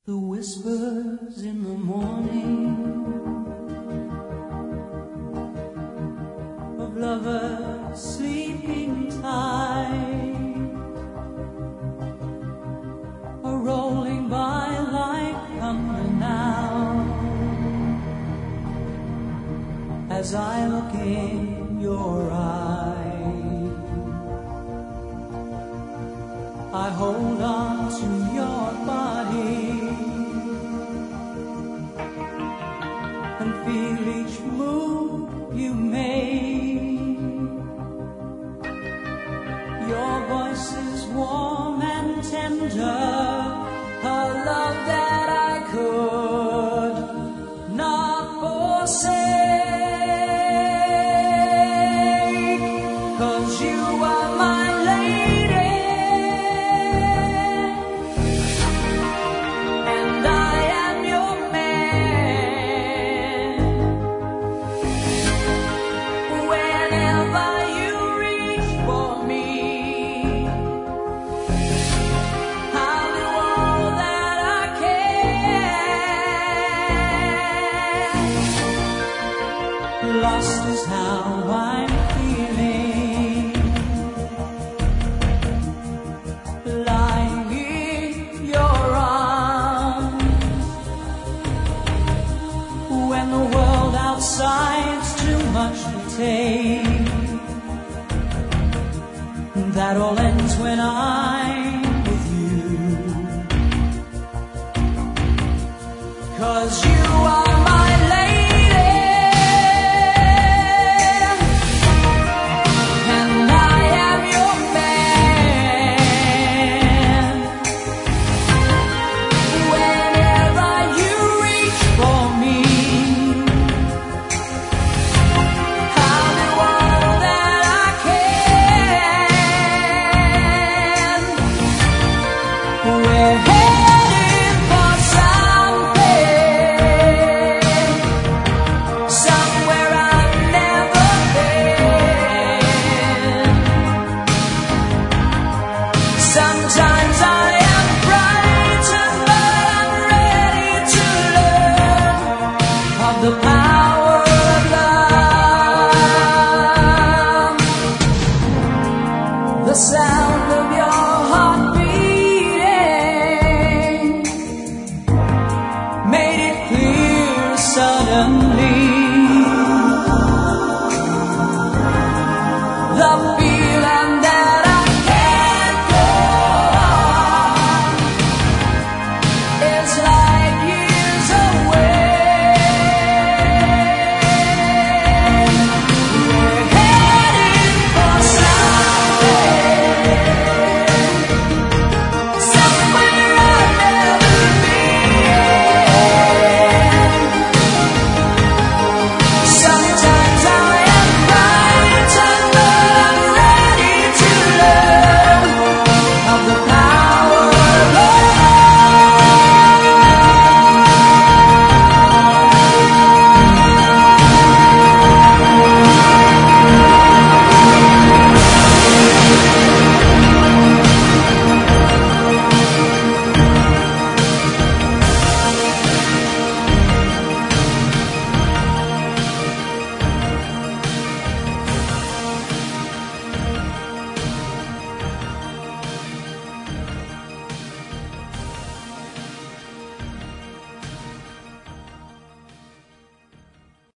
The whispers in the morning of lovers sleeping tight are rolling by like thunder now as I look in your eyes. I hold on to your body and feel each move you make. Your voice is warm and tender, a love that I could not forsake. 'Cause you are my lady and I am your man. Whenever you reach for me, I'll do all that I can. Lost is how I'm feeling, lying in your arms, when the world outside's too much to take. That all ends when I'm with you. 'Cause you